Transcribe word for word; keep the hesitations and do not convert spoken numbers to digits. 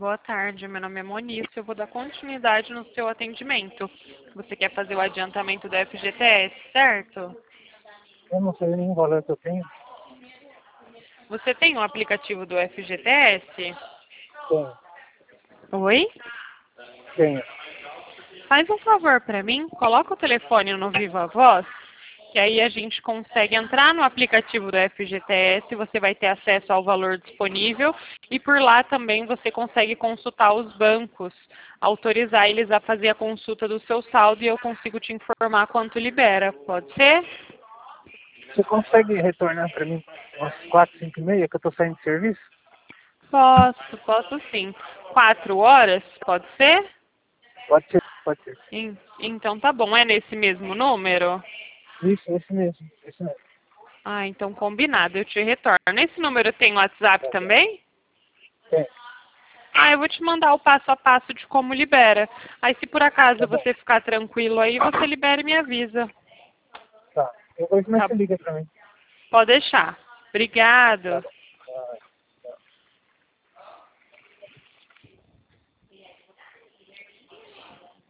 Boa tarde, meu nome é Moniz, eu vou dar continuidade no seu atendimento. Você quer fazer o adiantamento do F G T S, certo? Eu não sei nenhum valor que eu tenho. Você tem o aplicativo do F G T S? Tenho, Oi? tenho. Faz um favor para mim, coloca o telefone no Viva Voz, que aí a gente consegue entrar no aplicativo do F G T S, você vai ter acesso ao valor disponível e por lá também você consegue consultar os bancos, autorizar eles a fazer a consulta do seu saldo e eu consigo te informar quanto libera. Pode ser? Você consegue retornar para mim umas quatro, cinco e meia que eu tô saindo de serviço? Posso, posso sim. Quatro horas, pode ser? Pode ser, pode ser. En- Então tá bom, é nesse mesmo número? Isso, esse mesmo, esse mesmo. Ah, então combinado, eu te retorno. Nesse número tem WhatsApp Tá bom. também? Tem, Ah, eu vou te mandar o passo a passo de como libera. Aí se por acaso tá bom. você ficar tranquilo aí, você libera e me avisa. Tá. Depois mais Tá, você liga para mim. pode deixar. Tá Obrigado. bom.